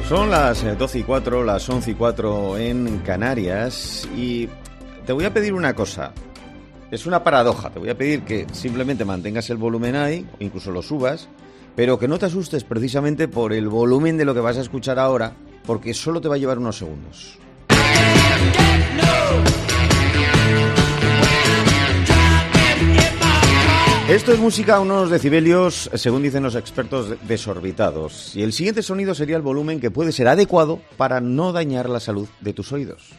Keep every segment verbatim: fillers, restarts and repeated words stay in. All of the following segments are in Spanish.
Son las doce y cuatro, las once y cuatro en Canarias, y te voy a pedir una cosa. Es una paradoja, te voy a pedir que simplemente mantengas el volumen ahí, o incluso lo subas, pero que no te asustes precisamente por el volumen de lo que vas a escuchar ahora, porque solo te va a llevar unos segundos. Esto es música a unos decibelios, según dicen los expertos, desorbitados. Y el siguiente sonido sería el volumen que puede ser adecuado para no dañar la salud de tus oídos.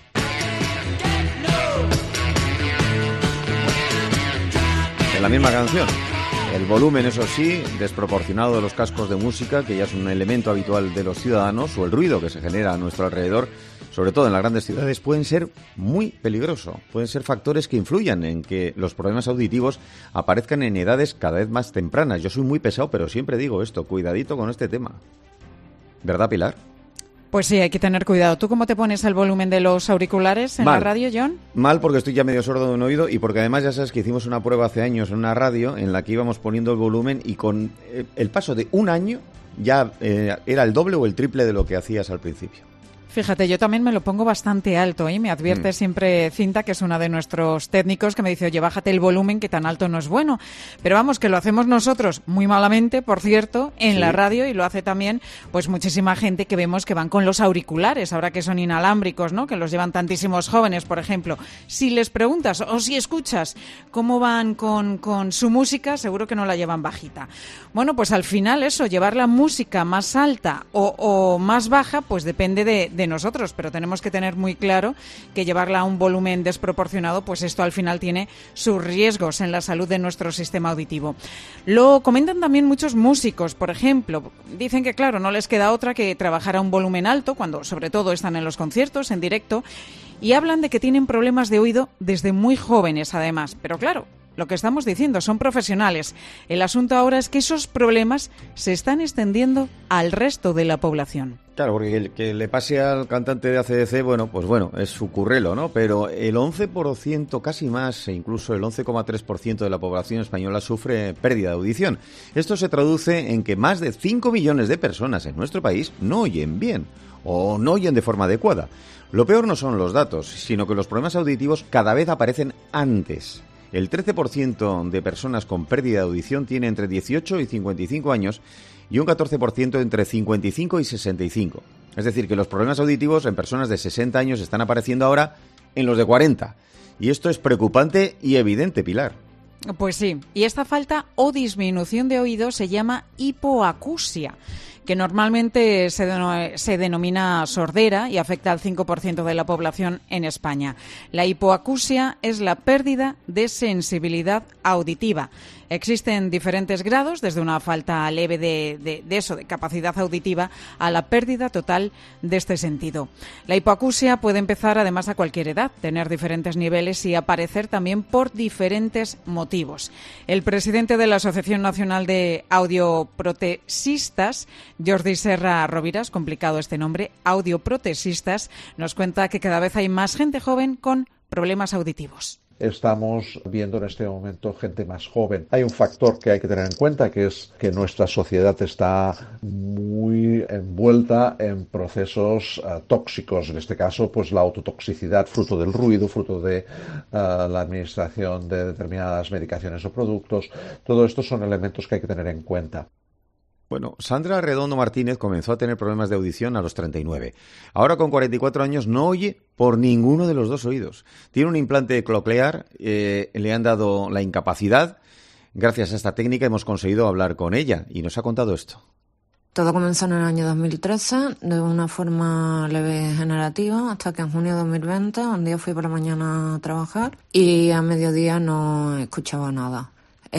En la misma canción. El volumen, eso sí, desproporcionado de los cascos de música, que ya es un elemento habitual de los ciudadanos, o el ruido que se genera a nuestro alrededor, sobre todo en las grandes ciudades, pueden ser muy peligrosos. Pueden ser factores que influyan en que los problemas auditivos aparezcan en edades cada vez más tempranas. Yo soy muy pesado, pero siempre digo esto, cuidadito con este tema. ¿Verdad, Pilar? Pues sí, hay que tener cuidado. ¿Tú cómo te pones el volumen de los auriculares en Mal. la radio, John? Mal, porque estoy ya medio sordo de un oído y porque además ya sabes que hicimos una prueba hace años en una radio en la que íbamos poniendo el volumen y con el paso de un año ya eh, era el doble o el triple de lo que hacías al principio. Fíjate, yo también me lo pongo bastante alto, ¿eh? Me advierte mm. siempre Cinta, que es una de nuestros técnicos, que me dice, oye, bájate el volumen, que tan alto no es bueno. Pero vamos, que lo hacemos nosotros muy malamente, por cierto, en sí. la radio, y lo hace también pues muchísima gente que vemos que van con los auriculares, ahora que son inalámbricos, ¿no? Que los llevan tantísimos jóvenes, por ejemplo. Si les preguntas o si escuchas cómo van con, con su música, seguro que no la llevan bajita. Bueno, pues al final eso, llevar la música más alta o, o más baja, pues depende de, de de nosotros, pero tenemos que tener muy claro que llevarla a un volumen desproporcionado, pues esto al final tiene sus riesgos en la salud de nuestro sistema auditivo. Lo comentan también muchos músicos, por ejemplo, dicen que claro, no les queda otra que trabajar a un volumen alto, cuando sobre todo están en los conciertos, en directo, y hablan de que tienen problemas de oído desde muy jóvenes además, pero claro, lo que estamos diciendo, son profesionales. El asunto ahora es que esos problemas se están extendiendo al resto de la población. Claro, porque el que le pase al cantante de A C D C, bueno, pues bueno, es su currelo, ¿no? Pero el once por ciento, casi más, e incluso el once coma tres por ciento de la población española sufre pérdida de audición. Esto se traduce en que más de cinco millones de personas en nuestro país no oyen bien o no oyen de forma adecuada. Lo peor no son los datos, sino que los problemas auditivos cada vez aparecen antes. El trece por ciento de personas con pérdida de audición tiene entre dieciocho y cincuenta y cinco años y un catorce por ciento entre cincuenta y cinco y sesenta y cinco. Es decir, que los problemas auditivos en personas de sesenta años están apareciendo ahora en los de cuarenta. Y esto es preocupante y evidente, Pilar. Pues sí, y esta falta o disminución de oído se llama hipoacusia, que normalmente se, de, se denomina sordera y afecta al cinco por ciento de la población en España. La hipoacusia es la pérdida de sensibilidad auditiva. Existen diferentes grados, desde una falta leve de, de, de eso, de capacidad auditiva, a la pérdida total de este sentido. La hipoacusia puede empezar además a cualquier edad, tener diferentes niveles y aparecer también por diferentes motivos. El presidente de la Asociación Nacional de Audioprotesistas, Jordi Serra Roviras, complicado este nombre, audioprotesistas, nos cuenta que cada vez hay más gente joven con problemas auditivos. Estamos viendo en este momento gente más joven. Hay un factor que hay que tener en cuenta, que es que nuestra sociedad está muy envuelta en procesos uh, tóxicos. En este caso, pues la autotoxicidad, fruto del ruido, fruto de uh, la administración de determinadas medicaciones o productos. Todo esto son elementos que hay que tener en cuenta. Bueno, Sandra Redondo Martínez comenzó a tener problemas de audición a los treinta y nueve. Ahora, con cuarenta y cuatro años, no oye por ninguno de los dos oídos. Tiene un implante coclear, eh, le han dado la incapacidad. Gracias a esta técnica hemos conseguido hablar con ella y nos ha contado esto. Todo comenzó en el año dos mil trece de una forma leve y generativa, hasta que en junio de dos mil veinte un día fui por la mañana a trabajar y a mediodía no escuchaba nada.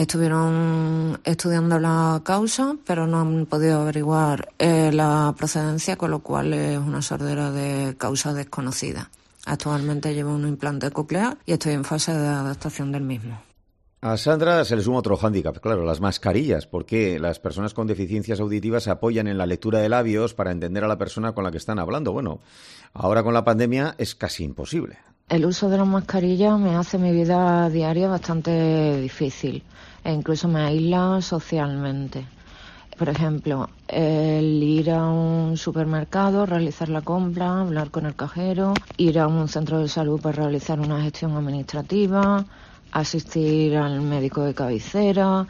Estuvieron estudiando la causa, pero no han podido averiguar eh, la procedencia, con lo cual es una sordera de causa desconocida. Actualmente llevo un implante coclear y estoy en fase de adaptación del mismo. A Sandra se le suma otro hándicap, claro, las mascarillas, porque las personas con deficiencias auditivas se apoyan en la lectura de labios para entender a la persona con la que están hablando. Bueno, ahora con la pandemia es casi imposible. El uso de las mascarillas me hace mi vida diaria bastante difícil e incluso me aísla socialmente. Por ejemplo, el ir a un un supermercado, realizar la compra, hablar con el cajero, ir a un centro de salud para realizar una gestión administrativa, asistir al médico de cabecera,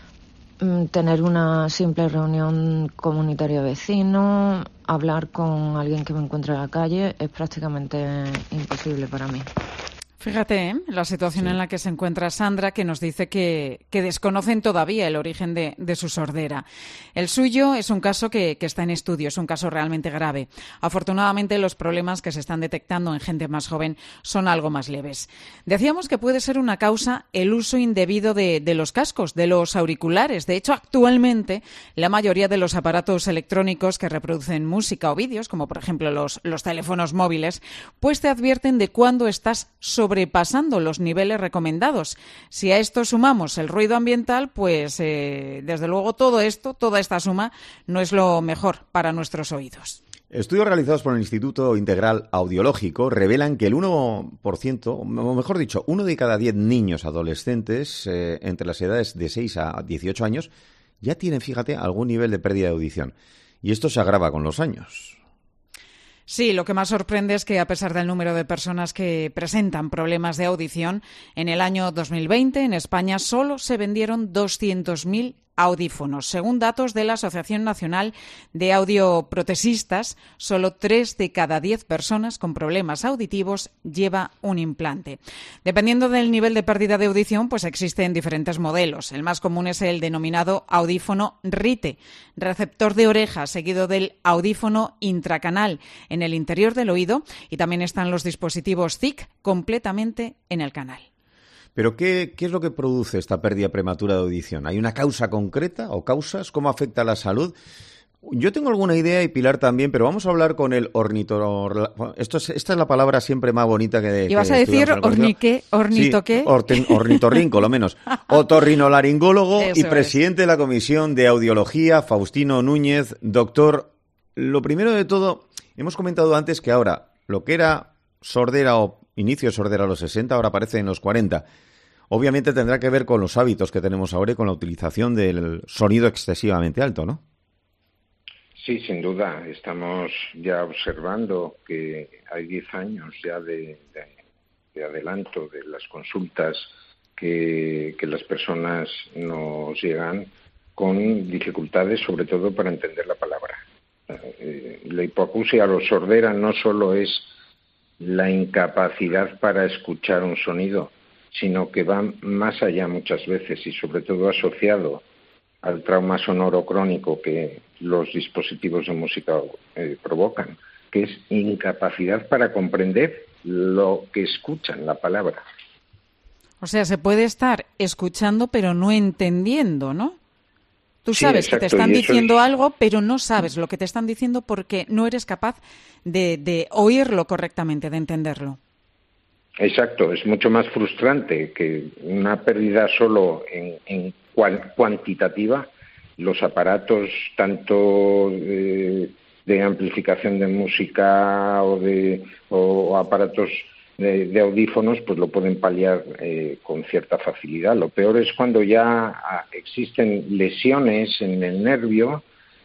tener una simple reunión comunitaria de vecinos, hablar con alguien que me encuentre en la calle, es prácticamente imposible para mí. Fíjate, ¿eh?, la situación Sí. en la que se encuentra Sandra, que nos dice que, que desconocen todavía el origen de, de su sordera. El suyo es un caso que, que está en estudio, es un caso realmente grave. Afortunadamente, los problemas que se están detectando en gente más joven son algo más leves. Decíamos que puede ser una causa el uso indebido de, de los cascos, de los auriculares. De hecho, actualmente, la mayoría de los aparatos electrónicos que reproducen música o vídeos, como por ejemplo los, los teléfonos móviles, pues te advierten de cuándo estás sobre sobrepasando los niveles recomendados. Si a esto sumamos el ruido ambiental, pues eh, desde luego todo esto, toda esta suma, no es lo mejor para nuestros oídos. Estudios realizados por el Instituto Integral Audiológico revelan que el uno por ciento, o mejor dicho, uno de cada diez niños adolescentes eh, entre las edades de seis a dieciocho años ya tienen, fíjate, algún nivel de pérdida de audición. Y esto se agrava con los años. Sí, lo que más sorprende es que a pesar del número de personas que presentan problemas de audición, en el año dos mil veinte en España solo se vendieron doscientos mil audífonos. Según datos de la Asociación Nacional de Audioprotesistas, solo tres de cada diez personas con problemas auditivos lleva un implante. Dependiendo del nivel de pérdida de audición, pues existen diferentes modelos. El más común es el denominado audífono RITE, receptor de oreja, seguido del audífono intracanal en el interior del oído, y también están los dispositivos C I C completamente en el canal. ¿Pero qué, qué es lo que produce esta pérdida prematura de audición? ¿Hay una causa concreta o causas? ¿Cómo afecta a la salud? Yo tengo alguna idea y Pilar también, pero vamos a hablar con el ornitor... Esto es, esta es la palabra siempre más bonita que... ¿Y vas a decir orniqué, ornito qué? Sí, orten, ornitorrinco, lo menos. Otorrinolaringólogo y presidente es. de la Comisión de Audiología, Faustino Núñez. Doctor, lo primero de todo, hemos comentado antes que ahora lo que era sordera o inicio de sordera a los sesenta, ahora aparece en los cuarenta. Obviamente tendrá que ver con los hábitos que tenemos ahora y con la utilización del sonido excesivamente alto, ¿no? Sí, sin duda. Estamos ya observando que hay diez años ya de, de, de adelanto de las consultas que, que las personas nos llegan con dificultades, sobre todo para entender la palabra. Eh, la hipoacusia o sordera no solo es la incapacidad para escuchar un sonido, sino que va más allá muchas veces y sobre todo asociado al trauma sonoro crónico que los dispositivos de música eh, provocan, que es incapacidad para comprender lo que escuchan, la palabra. O sea, se puede estar escuchando pero no entendiendo, ¿no? Tú sabes sí, que te están diciendo es... algo, pero no sabes lo que te están diciendo porque no eres capaz de, de oírlo correctamente, de entenderlo. Exacto, es mucho más frustrante que una pérdida solo en, en cual, cuantitativa. Los aparatos, tanto de, de amplificación de música o, de, o aparatos de, de audífonos, pues lo pueden paliar eh, con cierta facilidad. Lo peor es cuando ya existen lesiones en el nervio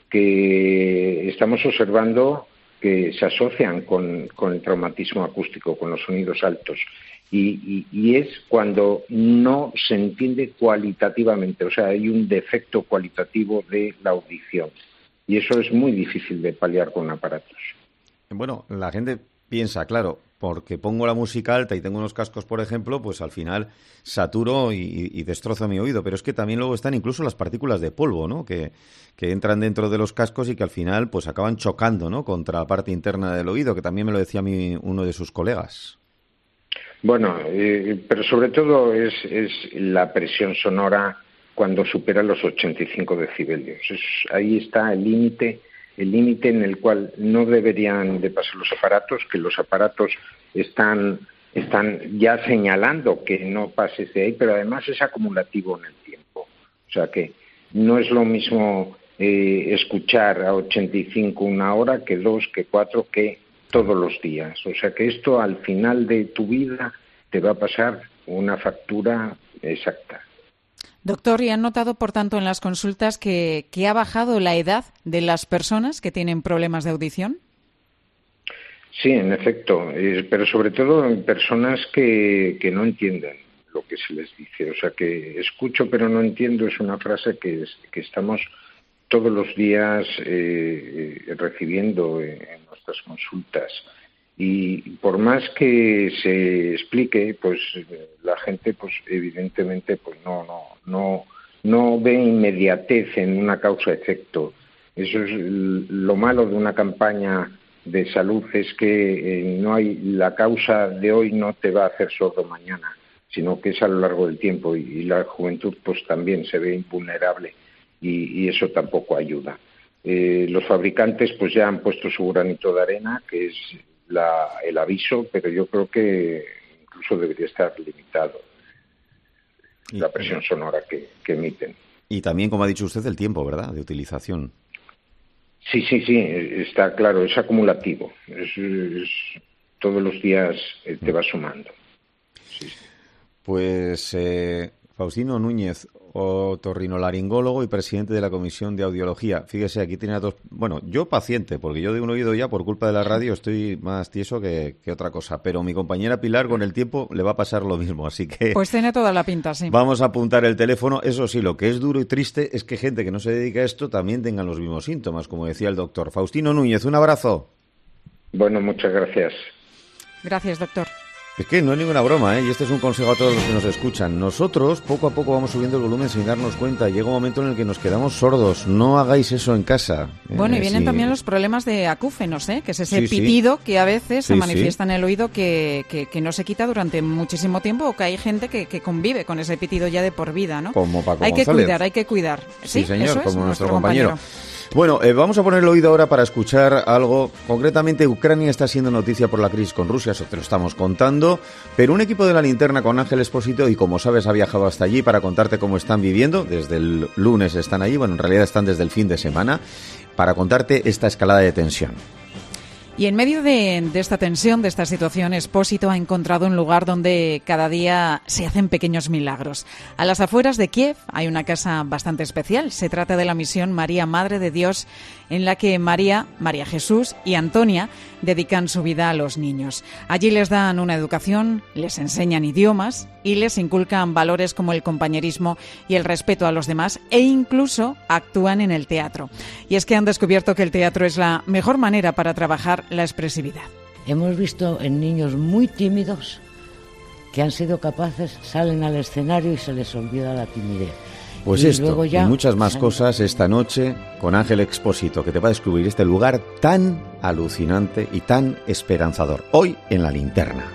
que estamos observando que se asocian con, con el traumatismo acústico, con los sonidos altos. Y, y, y es cuando no se entiende cualitativamente, o sea, hay un defecto cualitativo de la audición. Y eso es muy difícil de paliar con aparatos. Bueno, la gente piensa, claro, porque pongo la música alta y tengo unos cascos, por ejemplo, pues al final saturo y, y destrozo mi oído. Pero es que también luego están incluso las partículas de polvo, ¿no? Que, que entran dentro de los cascos y que al final pues acaban chocando, ¿no? Contra la parte interna del oído, que también me lo decía a mí uno de sus colegas. Bueno, eh, pero sobre todo es, es la presión sonora cuando supera los ochenta y cinco decibelios. Es, ahí está el límite. el límite en el cual no deberían de pasar los aparatos, que los aparatos están, están ya señalando que no pases de ahí, pero además es acumulativo en el tiempo. O sea que no es lo mismo eh, escuchar a ochenta y cinco una hora que dos, que cuatro, que todos los días. O sea que esto al final de tu vida te va a pasar una factura exacta. Doctor, ¿y han notado, por tanto, en las consultas que, que ha bajado la edad de las personas que tienen problemas de audición? Sí, en efecto, eh, pero sobre todo en personas que, que no entienden lo que se les dice. O sea, que escucho pero no entiendo es una frase que, es, que estamos todos los días eh, eh, recibiendo en, en nuestras consultas. Y por más que se explique, pues la gente, pues evidentemente, pues no, no, no, no ve inmediatez en una causa-efecto. Eso es lo malo de una campaña de salud, es que eh, no hay la causa de hoy no te va a hacer sordo mañana, sino que es a lo largo del tiempo, y, y la juventud, pues también se ve invulnerable y, y eso tampoco ayuda. Eh, los fabricantes, pues ya han puesto su granito de arena, que es La, el aviso, pero yo creo que incluso debería estar limitado la presión sonora que, que emiten. Y también, como ha dicho usted, el tiempo, ¿verdad?, de utilización. Sí, sí, sí, está claro, es acumulativo. Es, es, todos los días eh, te va sumando. Sí, sí. Pues eh, Faustino Núñez, otorrinolaringólogo y presidente de la Comisión de Audiología. Fíjese, aquí tiene a dos... Bueno, yo paciente, porque yo de un oído ya, por culpa de la radio, estoy más tieso que, que otra cosa. Pero mi compañera Pilar, con el tiempo, le va a pasar lo mismo, así que... Pues tiene toda la pinta, sí. Vamos a apuntar el teléfono. Eso sí, lo que es duro y triste es que gente que no se dedica a esto también tengan los mismos síntomas, como decía el doctor. Faustino Núñez, un abrazo. Bueno, muchas gracias. Gracias, doctor. Es que no es ninguna broma, ¿eh? Y este es un consejo a todos los que nos escuchan. Nosotros, poco a poco, vamos subiendo el volumen sin darnos cuenta. Llega un momento en el que nos quedamos sordos. No hagáis eso en casa. Bueno, eh, y vienen sí. también los problemas de acúfenos, ¿eh? Que es ese sí, pitido sí. que a veces sí, se manifiesta sí. en el oído que, que, que no se quita durante muchísimo tiempo, o que hay gente que, que convive con ese pitido ya de por vida, ¿no? Como Paco Hay que González. cuidar, hay que cuidar. Sí, sí señor, eso es, como nuestro, nuestro compañero. compañero. Bueno, eh, vamos a poner el oído ahora para escuchar algo. Concretamente, Ucrania está siendo noticia por la crisis con Rusia, eso te lo estamos contando. Pero un equipo de La Linterna con Ángel Expósito, y como sabes, ha viajado hasta allí para contarte cómo están viviendo. Desde el lunes están allí, bueno, en realidad están desde el fin de semana, para contarte esta escalada de tensión. Y en medio de, de esta tensión, de esta situación, Expósito ha encontrado un lugar donde cada día se hacen pequeños milagros. A las afueras de Kiev hay una casa bastante especial. Se trata de la misión María Madre de Dios, en la que María, María Jesús y Antonia dedican su vida a los niños. Allí les dan una educación, les enseñan idiomas y les inculcan valores como el compañerismo y el respeto a los demás, e incluso actúan en el teatro. Y es que han descubierto que el teatro es la mejor manera para trabajar la expresividad. Hemos visto en niños muy tímidos que han sido capaces, salen al escenario y se les olvida la timidez. Pues y esto ya, y muchas más cosas esta noche con Ángel Expósito, que te va a descubrir este lugar tan alucinante y tan esperanzador. Hoy en La Linterna.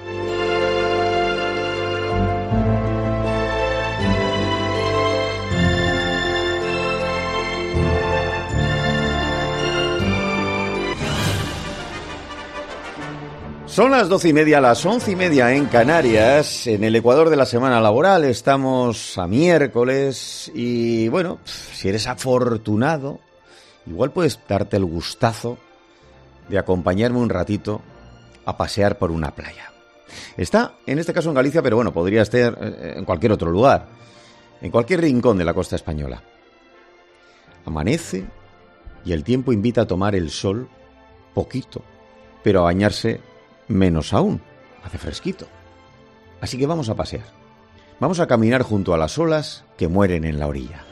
Son las doce y media, las once y media en Canarias, en el Ecuador de la semana laboral. Estamos a miércoles y, bueno, si eres afortunado, igual puedes darte el gustazo de acompañarme un ratito a pasear por una playa. Está, en este caso, en Galicia, pero bueno, podría estar en cualquier otro lugar, en cualquier rincón de la costa española. Amanece y el tiempo invita a tomar el sol poquito, pero a bañarse menos aún, hace fresquito. Así que vamos a pasear. Vamos a caminar junto a las olas que mueren en la orilla.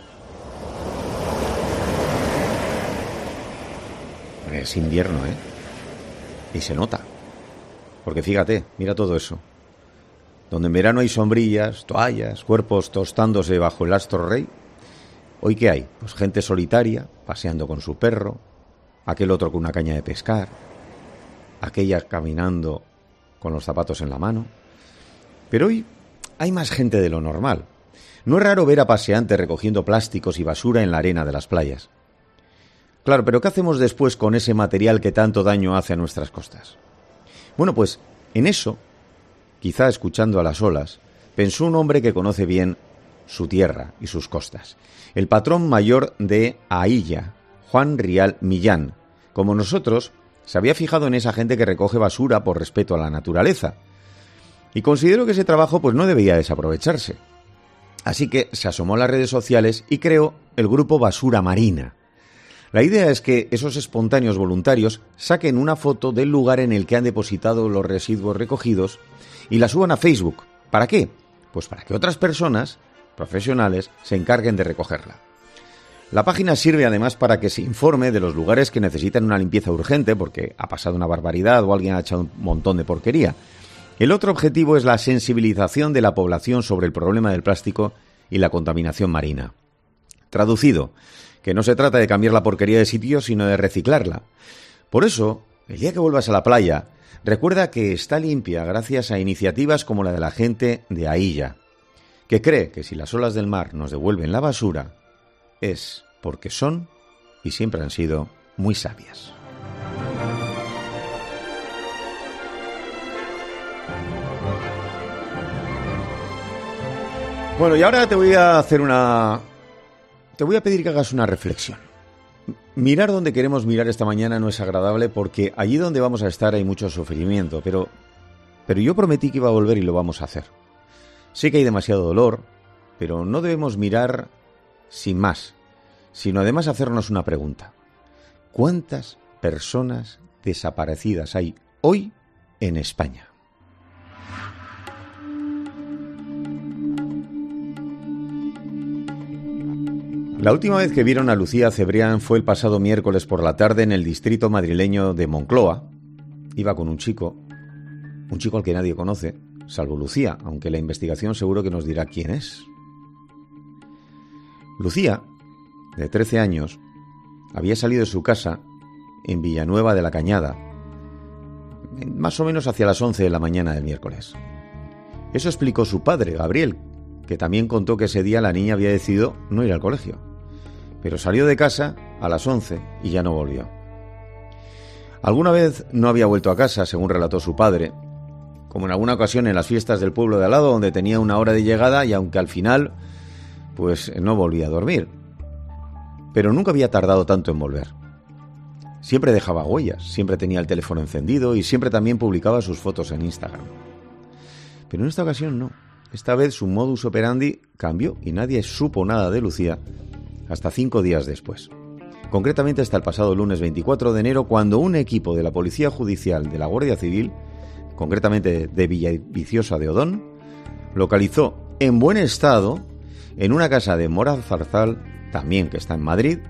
Es invierno, ¿eh? Y se nota. Porque fíjate, mira todo eso. Donde en verano hay sombrillas, toallas, cuerpos tostándose bajo el astro rey, ¿hoy qué hay? Pues gente solitaria, paseando con su perro, aquel otro con una caña de pescar, aquella caminando con los zapatos en la mano. Pero hoy hay más gente de lo normal. No es raro ver a paseantes recogiendo plásticos y basura en la arena de las playas. Claro, pero ¿qué hacemos después con ese material que tanto daño hace a nuestras costas? Bueno, pues en eso, quizá escuchando a las olas, pensó un hombre que conoce bien su tierra y sus costas. El patrón mayor de Ailla, Juan Rial Millán. Como nosotros, se había fijado en esa gente que recoge basura por respeto a la naturaleza. Y considero que ese trabajo pues no debía desaprovecharse. Así que se asomó a las redes sociales y creó el grupo Basura Marina. La idea es que esos espontáneos voluntarios saquen una foto del lugar en el que han depositado los residuos recogidos y la suban a Facebook. ¿Para qué? Pues para que otras personas, profesionales, se encarguen de recogerla. La página sirve además para que se informe de los lugares que necesitan una limpieza urgente porque ha pasado una barbaridad o alguien ha echado un montón de porquería. El otro objetivo es la sensibilización de la población sobre el problema del plástico y la contaminación marina. Traducido, que no se trata de cambiar la porquería de sitio, sino de reciclarla. Por eso, el día que vuelvas a la playa, recuerda que está limpia gracias a iniciativas como la de la gente de Ailla, que cree que si las olas del mar nos devuelven la basura, es porque son y siempre han sido muy sabias. Bueno, y ahora te voy a hacer una... Te voy a pedir que hagas una reflexión. Mirar donde queremos mirar esta mañana no es agradable porque allí donde vamos a estar hay mucho sufrimiento, pero, pero yo prometí que iba a volver y lo vamos a hacer. Sé que hay demasiado dolor, pero no debemos mirar sin más, sino además hacernos una pregunta. ¿Cuántas personas desaparecidas hay hoy en España? La última vez que vieron a Lucía Cebrián fue el pasado miércoles por la tarde en el distrito madrileño de Moncloa. Iba con un chico, un chico al que nadie conoce, salvo Lucía, aunque la investigación seguro que nos dirá quién es. Lucía, de trece años, había salido de su casa en Villanueva de la Cañada, más o menos hacia las once de la mañana del miércoles. Eso explicó su padre, Gabriel, que también contó que ese día la niña había decidido no ir al colegio, pero salió de casa a las once y ya no volvió. Alguna vez no había vuelto a casa, según relató su padre, como en alguna ocasión en las fiestas del pueblo de al lado, donde tenía una hora de llegada y aunque al final, pues no volvía a dormir. Pero nunca había tardado tanto en volver. Siempre dejaba huellas, siempre tenía el teléfono encendido y siempre también publicaba sus fotos en Instagram. Pero en esta ocasión no. Esta vez su modus operandi cambió y nadie supo nada de Lucía hasta cinco días después. Concretamente hasta el pasado lunes veinticuatro de enero, cuando un equipo de la Policía Judicial de la Guardia Civil, concretamente de Villaviciosa de Odón, localizó en buen estado, en una casa de Mora Zarzal, también que está en Madrid,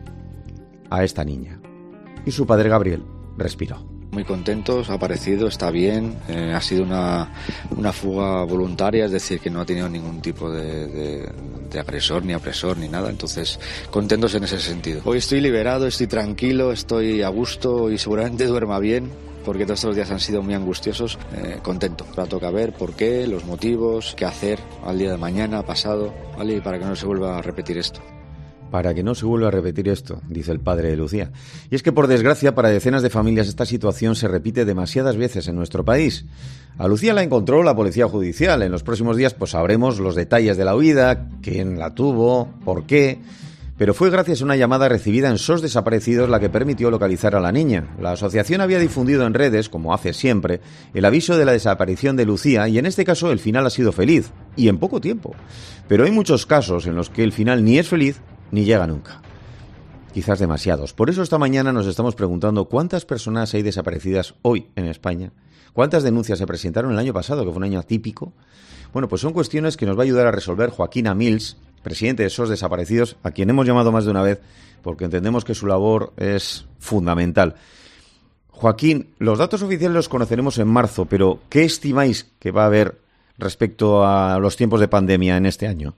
a esta niña. Y su padre Gabriel respiró. Muy contentos, ha aparecido, está bien, eh, ha sido una, una fuga voluntaria, es decir, que no ha tenido ningún tipo de, de, de agresor, ni apresor, ni nada, entonces contentos en ese sentido. Hoy estoy liberado, estoy tranquilo, estoy a gusto y seguramente duerma bien, porque todos estos días han sido muy angustiosos, eh, contento. Ahora toca ver por qué, los motivos, qué hacer al día de mañana, pasado, ¿vale? Y para que no se vuelva a repetir esto. Para que no se vuelva a repetir esto, dice el padre de Lucía. Y es que, por desgracia, para decenas de familias esta situación se repite demasiadas veces en nuestro país. A Lucía la encontró la Policía Judicial. En los próximos días pues sabremos los detalles de la huida, quién la tuvo, por qué. Pero fue gracias a una llamada recibida en S O S Desaparecidos la que permitió localizar a la niña. La asociación había difundido en redes, como hace siempre, el aviso de la desaparición de Lucía y en este caso el final ha sido feliz, y en poco tiempo. Pero hay muchos casos en los que el final ni es feliz ni llega nunca. Quizás demasiados. Por eso esta mañana nos estamos preguntando cuántas personas hay desaparecidas hoy en España. ¿Cuántas denuncias se presentaron el año pasado, que fue un año atípico? Bueno, pues son cuestiones que nos va a ayudar a resolver Joaquín Amils, presidente de S O S Desaparecidos, a quien hemos llamado más de una vez porque entendemos que su labor es fundamental. Joaquín, los datos oficiales los conoceremos en marzo, pero ¿qué estimáis que va a haber respecto a los tiempos de pandemia en este año?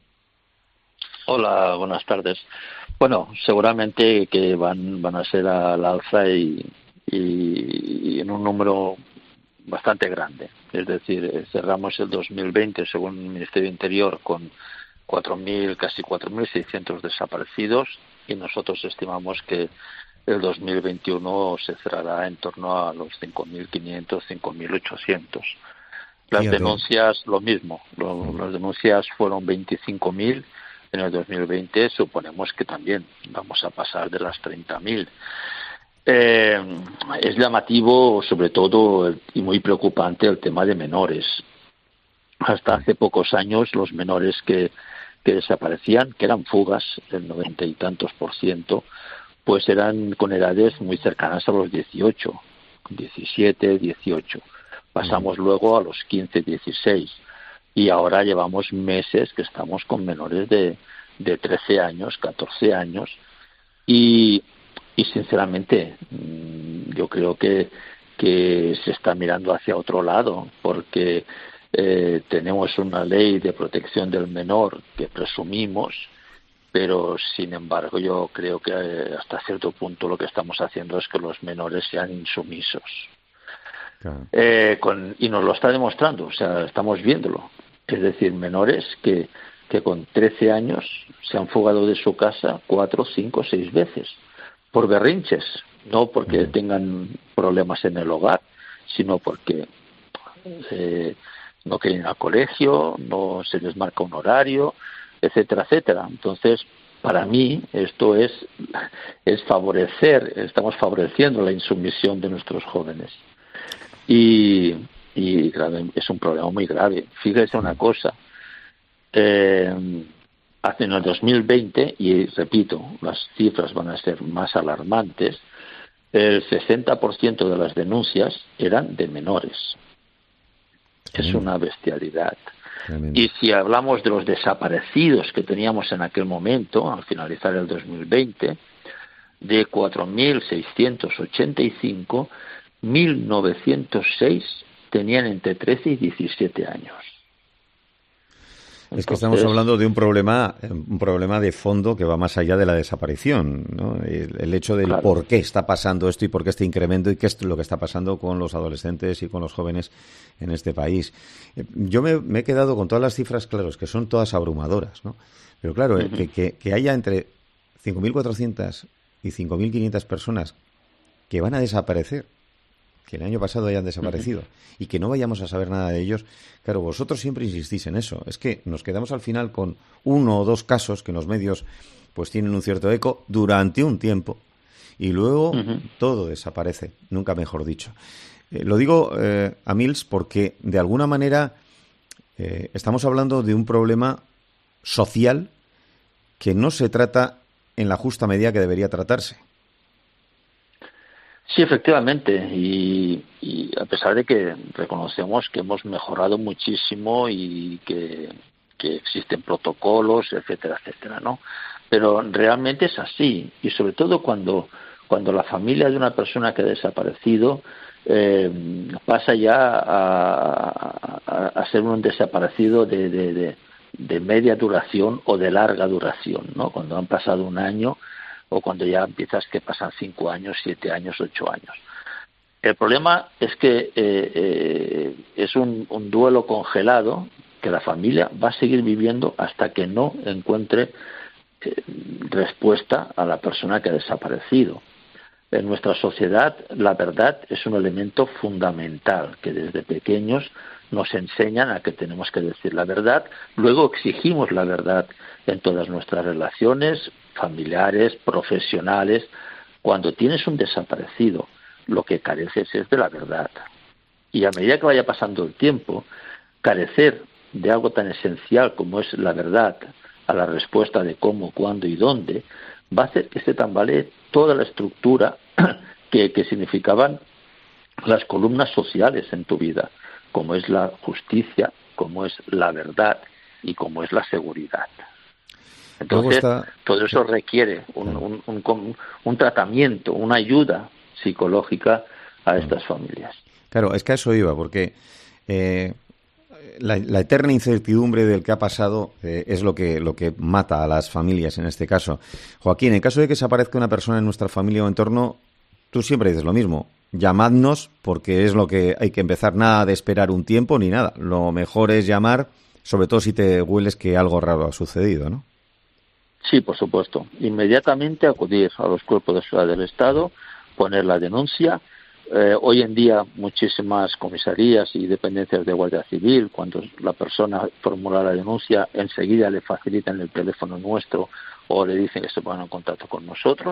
Hola, buenas tardes. Bueno, seguramente que van van a ser al alza y, y, y en un número bastante grande. Es decir, cerramos el dos mil veinte, según el Ministerio de Interior, con cuatro mil, casi cuatro mil seiscientos desaparecidos y nosotros estimamos que el dos mil veintiuno se cerrará en torno a los cinco mil quinientos, cinco mil ochocientos. Las Fíjate. denuncias, lo mismo. Lo, las denuncias fueron veinticinco mil. En el dos mil veinte suponemos que también vamos a pasar de las treinta mil. Eh, es llamativo, sobre todo, y muy preocupante el tema de menores. Hasta hace pocos años los menores que, que desaparecían, que eran fugas, el noventa y tantos por ciento, pues eran con edades muy cercanas a los dieciocho, diecisiete, dieciocho. Pasamos luego a los quince, dieciséis. Y ahora llevamos meses que estamos con menores de, de trece años, catorce años. Y, y sinceramente, yo creo que, que se está mirando hacia otro lado, porque eh, tenemos una ley de protección del menor que presumimos, pero sin embargo yo creo que eh, hasta cierto punto lo que estamos haciendo es que los menores sean insumisos. Claro. Eh, con, y nos lo está demostrando, o sea, estamos viéndolo. Es decir, menores que, que con trece años se han fugado de su casa cuatro, cinco, seis veces por berrinches, no porque uh-huh. tengan problemas en el hogar, sino porque eh, no quieren ir al colegio, no se les marca un horario, etcétera, etcétera. Entonces, para mí esto es, es favorecer, estamos favoreciendo la insumisión de nuestros jóvenes. Y, y es un problema muy grave. Fíjese una cosa, eh, en el dos mil veinte, y repito, las cifras van a ser más alarmantes, el sesenta por ciento de las denuncias eran de menores. Es una bestialidad. Tremendo. Y si hablamos de los desaparecidos que teníamos en aquel momento, al finalizar el dos mil veinte, de cuatro mil seiscientos ochenta y cinco, mil novecientos seis tenían entre trece y diecisiete años. Es que estamos hablando de un problema, un problema de fondo que va más allá de la desaparición, ¿no? El, el hecho del claro. por qué está pasando esto y por qué este incremento y qué es lo que está pasando con los adolescentes y con los jóvenes en este país. Yo me, me he quedado con todas las cifras, claro, que son todas abrumadoras, ¿no? Pero claro, uh-huh. que, que, que haya entre cinco mil cuatrocientas y cinco mil quinientas personas que van a desaparecer, que el año pasado hayan desaparecido, uh-huh. y que no vayamos a saber nada de ellos. Claro, vosotros siempre insistís en eso. Es que nos quedamos al final con uno o dos casos que en los medios pues tienen un cierto eco durante un tiempo y luego uh-huh. todo desaparece, nunca mejor dicho. Eh, lo digo, eh, a Mils, porque de alguna manera eh, estamos hablando de un problema social que no se trata en la justa medida que debería tratarse. Sí, efectivamente, y, y a pesar de que reconocemos que hemos mejorado muchísimo y que, que existen protocolos, etcétera, etcétera, ¿no? Pero realmente es así, y sobre todo cuando, cuando la familia de una persona que ha desaparecido eh, pasa ya a, a, a ser un desaparecido de, de, de, de media duración o de larga duración, ¿no? Cuando han pasado un año o cuando ya empiezas que pasan cinco años, siete años, ocho años. El problema es que eh, eh, es un, un duelo congelado que la familia va a seguir viviendo hasta que no encuentre eh, respuesta a la persona que ha desaparecido. En nuestra sociedad, la verdad es un elemento fundamental que desde pequeños nos enseñan a que tenemos que decir la verdad, luego exigimos la verdad en todas nuestras relaciones familiares, profesionales. Cuando tienes un desaparecido, lo que careces es de la verdad. Y a medida que vaya pasando el tiempo, carecer de algo tan esencial como es la verdad a la respuesta de cómo, cuándo y dónde, va a hacer que se tambalee toda la estructura que, que significaban las columnas sociales en tu vida, como es la justicia, como es la verdad y como es la seguridad. Entonces, está... todo eso requiere un, un, un, un tratamiento, una ayuda psicológica a estas familias. Claro, es que a eso iba, porque eh, la, la eterna incertidumbre del que ha pasado eh, es lo que, lo que mata a las familias en este caso. Joaquín, en caso de que desaparezca una persona en nuestra familia o entorno, tú siempre dices lo mismo. Llamadnos, porque es lo que hay que empezar, nada de esperar un tiempo ni nada. Lo mejor es llamar, sobre todo si te hueles que algo raro ha sucedido, ¿no? Sí, por supuesto. Inmediatamente acudir a los cuerpos de seguridad del Estado, poner la denuncia. Eh, hoy en día muchísimas comisarías y dependencias de Guardia Civil, cuando la persona formula la denuncia, enseguida le facilitan el teléfono nuestro o le dicen que se pongan en contacto con nosotros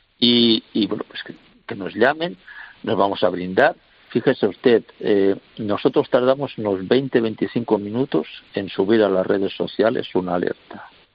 y, y bueno, pues que, que nos llamen, nos vamos a brindar. Fíjese usted, eh, nosotros tardamos unos veinte a veinticinco minutos en subir a las redes sociales una alerta.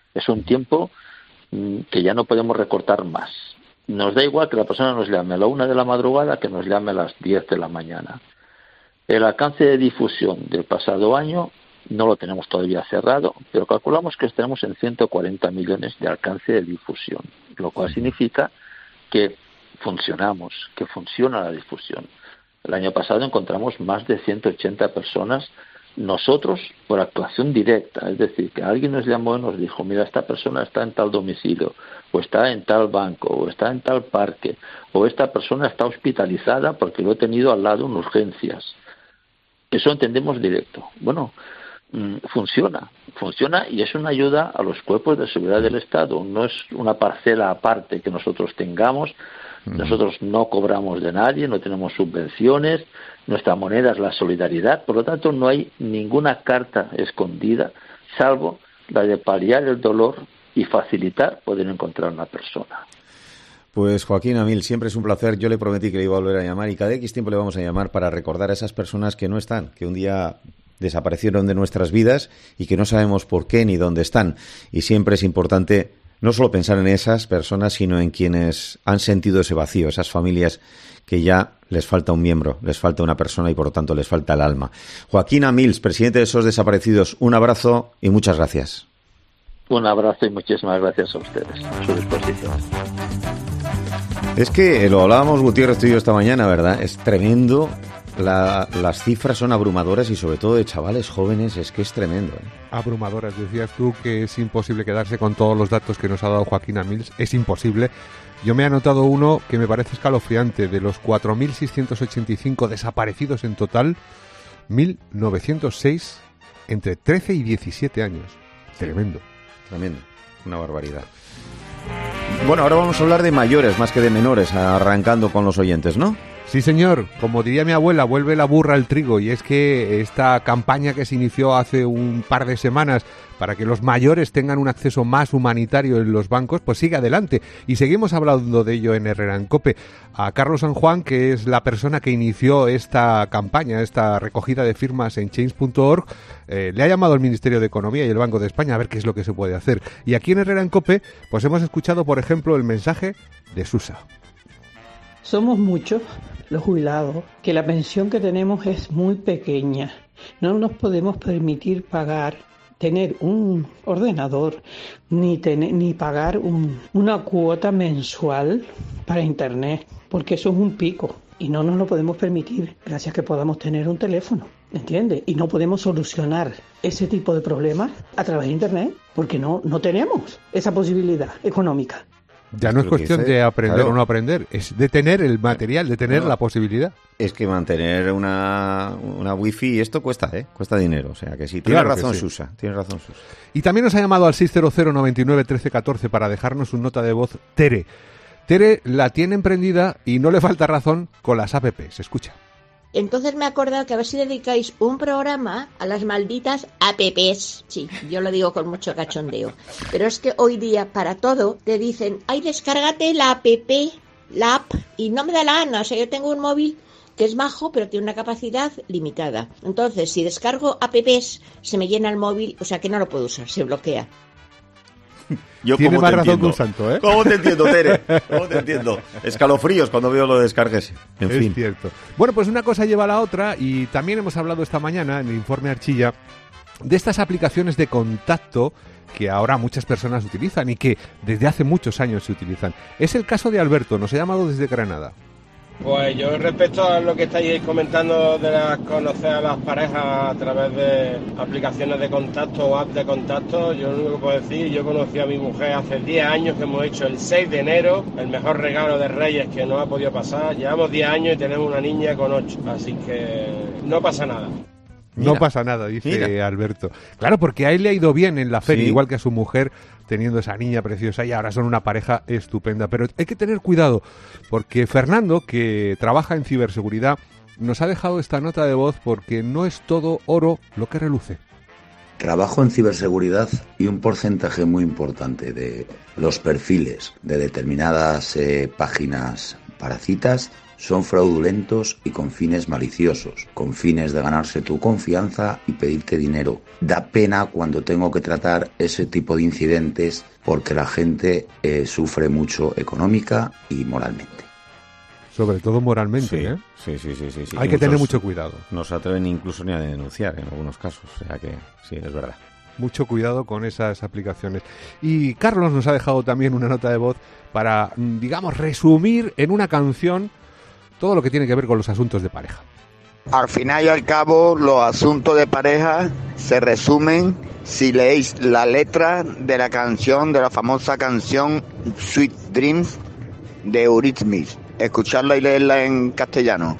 Es un tiempo que ya no podemos recortar más. Nos da igual que la persona nos llame a la una de la madrugada que nos llame a las diez de la mañana. El alcance de difusión del pasado año no lo tenemos todavía cerrado, pero calculamos que estaremos en ciento cuarenta millones de alcance de difusión, lo cual significa que funcionamos, que funciona la difusión. El año pasado encontramos más de ciento ochenta personas, nosotros por actuación directa, es decir, que alguien nos llamó y nos dijo, mira, esta persona está en tal domicilio, o está en tal banco, o está en tal parque, o esta persona está hospitalizada porque lo he tenido al lado en urgencias. Eso entendemos directo. Bueno, mmm, funciona, funciona y es una ayuda a los cuerpos de seguridad del Estado. No es una parcela aparte que nosotros tengamos. Nosotros no cobramos de nadie, no tenemos subvenciones, nuestra moneda es la solidaridad, por lo tanto no hay ninguna carta escondida, salvo la de paliar el dolor y facilitar poder encontrar una persona. Pues Joaquín Amil, siempre es un placer. Yo le prometí que le iba a volver a llamar y cada X tiempo le vamos a llamar para recordar a esas personas que no están, que un día desaparecieron de nuestras vidas y que no sabemos por qué ni dónde están. Y siempre es importante no solo pensar en esas personas, sino en quienes han sentido ese vacío, esas familias que ya les falta un miembro, les falta una persona y por lo tanto les falta el alma. Joaquín Amils, presidente de SOS Desaparecidos, un abrazo y muchas gracias. Un abrazo y muchísimas gracias a ustedes, a su disposición. Es que lo hablábamos Gutiérrez tú y yo esta mañana, ¿verdad? Es tremendo, la, las cifras son abrumadoras y sobre todo de chavales jóvenes, es que es tremendo, ¿eh? Abrumadoras, decías tú que es imposible quedarse con todos los datos que nos ha dado Joaquín Amils, es imposible. Yo me he anotado uno que me parece escalofriante, de los cuatro mil seiscientos ochenta y cinco desaparecidos en total, mil novecientos seis entre trece y diecisiete años. Tremendo. Tremendo, una barbaridad. Bueno, ahora vamos a hablar de mayores más que de menores, arrancando con los oyentes, ¿no? Sí, señor. Como diría mi abuela, vuelve la burra al trigo. Y es que esta campaña que se inició hace un par de semanas para que los mayores tengan un acceso más humanitario en los bancos, pues sigue adelante. Y seguimos hablando de ello en Herrera en COPE. A Carlos San Juan, que es la persona que inició esta campaña, esta recogida de firmas en change punto org, eh, le ha llamado al Ministerio de Economía y el Banco de España a ver qué es lo que se puede hacer. Y aquí en Herrera en COPE, pues hemos escuchado, por ejemplo, el mensaje de Susa. Somos muchos los jubilados que la pensión que tenemos es muy pequeña. No nos podemos permitir pagar, tener un ordenador, ni, tener, ni pagar un, una cuota mensual para internet, porque eso es un pico y no nos lo podemos permitir, gracias a que podamos tener un teléfono, ¿entiendes? Y no podemos solucionar ese tipo de problemas a través de internet, porque no, no tenemos esa posibilidad económica. Ya no es cuestión de aprender claro. o no aprender, es de tener el material, de tener no, la posibilidad. Es que mantener una, una wifi, esto cuesta, ¿eh? Cuesta dinero, o sea que sí, tiene claro razón sí. Susa, tiene razón Susa. Y también nos ha llamado al seis cero cero nueve nueve uno tres uno cuatro para dejarnos una nota de voz Tere. Tere la tiene emprendida y no le falta razón con las apps, escucha. Entonces me he acordado que a ver si dedicáis un programa a las malditas apps. Sí, yo lo digo con mucho cachondeo. Pero es que hoy día para todo te dicen, ay, descárgate la app, la app, y no me da la gana. O sea, yo tengo un móvil que es majo, pero tiene una capacidad limitada. Entonces, si descargo apps, se me llena el móvil, o sea que no lo puedo usar, se bloquea. Yo Tiene más razón que un santo, ¿eh? ¿Cómo te entiendo, Tere? ¿Cómo te entiendo? Escalofríos cuando veo lo de descargues. En es fin. cierto. Bueno, pues una cosa lleva a la otra y también hemos hablado esta mañana en el informe Archilla de estas aplicaciones de contacto que ahora muchas personas utilizan y que desde hace muchos años se utilizan. Es el caso de Alberto, nos ha llamado desde Granada. Pues yo respecto a lo que estáis comentando de las, conocer a las parejas a través de aplicaciones de contacto o apps de contacto, yo lo único que puedo decir, yo conocí a mi mujer hace diez años que hemos hecho el seis de enero, el mejor regalo de Reyes que nos ha podido pasar, llevamos diez años y tenemos una niña con ocho, así que no pasa nada. Mira, no pasa nada, dice mira. Alberto. Claro, porque a él le ha ido bien en la feria, sí. igual que a su mujer, teniendo esa niña preciosa y ahora son una pareja estupenda. Pero hay que tener cuidado, porque Fernando, que trabaja en ciberseguridad, nos ha dejado esta nota de voz porque no es todo oro lo que reluce. Trabajo en ciberseguridad y un porcentaje muy importante de los perfiles de determinadas eh, páginas para citas son fraudulentos y con fines maliciosos, con fines de ganarse tu confianza y pedirte dinero. Da pena cuando tengo que tratar ese tipo de incidentes porque la gente eh, sufre mucho económica y moralmente. Sobre todo moralmente, Sí, ¿eh? sí, sí, sí, sí, sí. Hay Y que tener muchos mucho cuidado. No se atreven incluso ni a denunciar en algunos casos, o sea que sí, es verdad. Mucho cuidado con esas aplicaciones. Y Carlos nos ha dejado también una nota de voz para, digamos, resumir en una canción todo lo que tiene que ver con los asuntos de pareja. Al final y al cabo, los asuntos de pareja se resumen si leéis la letra de la canción, de la famosa canción Sweet Dreams de Eurythmics. Escucharla y leerla en castellano.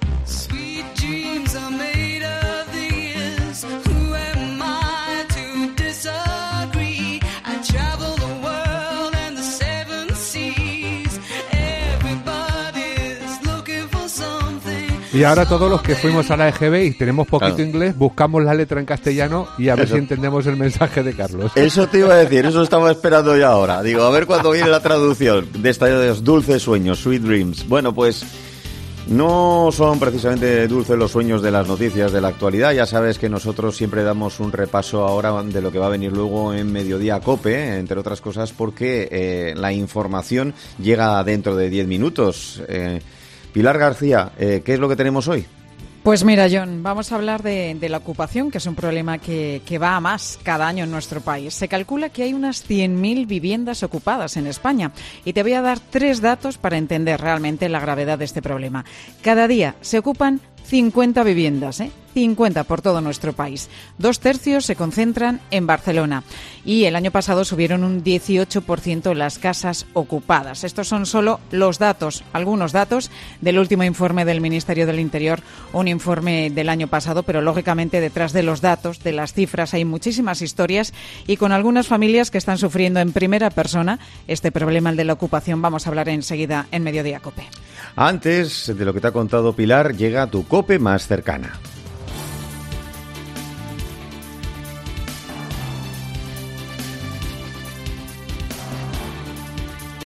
Y ahora todos los que fuimos a la E G B y tenemos poquito Claro. inglés, buscamos la letra en castellano y a ver Eso. si entendemos el mensaje de Carlos. Eso te iba a decir, eso estaba esperando yo ahora. Digo, a ver cuándo viene la traducción de estos dulces sueños, Sweet Dreams. Bueno, pues no son precisamente dulces los sueños de las noticias de la actualidad. Ya sabes que nosotros siempre damos un repaso ahora de lo que va a venir luego en Mediodía Cope, entre otras cosas porque eh, la información llega dentro de diez minutos. Eh, Pilar García, eh, ¿qué es lo que tenemos hoy? Pues mira, John, vamos a hablar de, de la ocupación, que es un problema que, que va a más cada año en nuestro país. Se calcula que hay unas cien mil viviendas ocupadas en España y te voy a dar tres datos para entender realmente la gravedad de este problema. Cada día se ocupan cincuenta viviendas, ¿eh? cincuenta por todo nuestro país. Dos tercios se concentran en Barcelona y el año pasado subieron un dieciocho por ciento las casas ocupadas. Estos son solo los datos, algunos datos del último informe del Ministerio del Interior, un informe del año pasado, pero lógicamente detrás de los datos, de las cifras, hay muchísimas historias y con algunas familias que están sufriendo en primera persona este problema, el de la ocupación. Vamos a hablar enseguida en Mediodía Cope. Antes de lo que te ha contado Pilar, llega tu COPE más cercana.